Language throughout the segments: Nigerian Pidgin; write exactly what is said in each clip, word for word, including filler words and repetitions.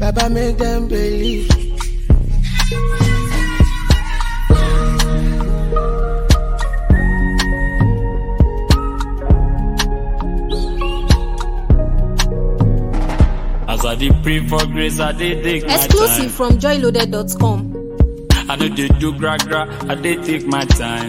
Baba make them believe. As I did pray for grace, I did take my time. Exclusive from joy loaded dot com. I know they do gra gra, I did take my time.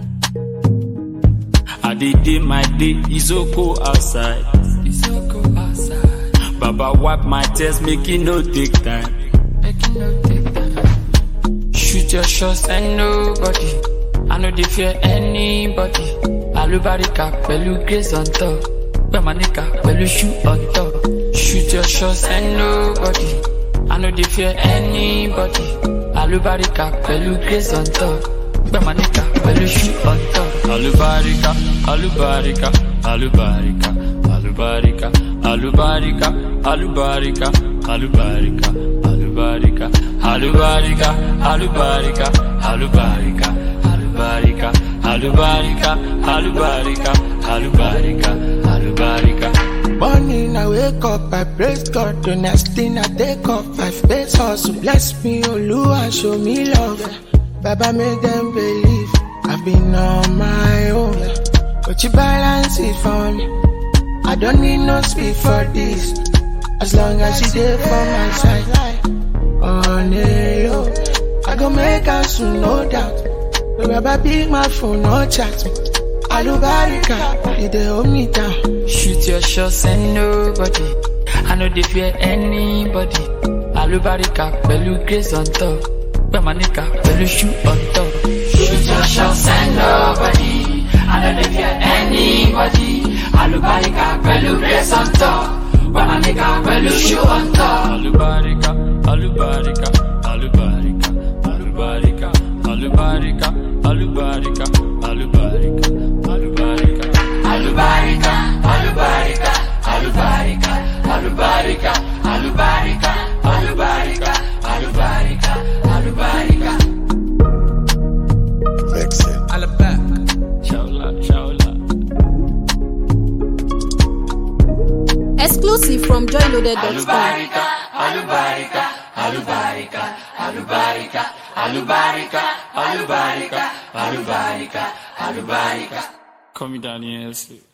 I did day my day, it's so cold outside. It's so cold outside. Baba wipe my tears, make it no take time. Make it no take time. Shoot your shots and nobody. I know they fear anybody. Alubarika, pelu grace on top. Bemanika, pelu shoot on top. Shoot your shots and nobody. I know they fear anybody. Alubarika, pelu grace on top. Bemanika, pelu shoot on top. Alubarika, alubarika, alubarika, alubarika, alubarika, alubarika, alubarika, alubarika, alubarika, alubarika, alubarika, alubarika, alubarika, alubarika, alubarika, alubarika. Morning I wake up, I praise God. The next thing I take off, I face hustle. Bless me, Oluwa, show me love. Baba make them believe. I've been on my own, but you balance it for me. I don't need no speed for this, as long as you there for my side. On the low, I go make us soon, no doubt. Baba pick my phone, no chat me. Alubarika, they hold me down. Shoot your shots and nobody. I know they fear anybody. Alubarika, pelu grace on top. Bemanika, pelu shoot on top. Shoot your shots and nobody. I know they fear anybody. Alubarika, pelu grace on top. Bemanika, pelu shoot on top. Alubarika, alubarika, alubarika, alubarika, alubarika, alubarika, alubarika, alubarika, alubarika, alubarika, alubarika, alubarika, alubarika, alubarika, alubarika, alubarika. Fix it. Alabak, Shaula, Shaula. Exclusive from joy loaded dot com. Alubarika, alubarika, alubarika, alubarika, alubarika, alubarika, alubarika, alubarika. Call me Daniel.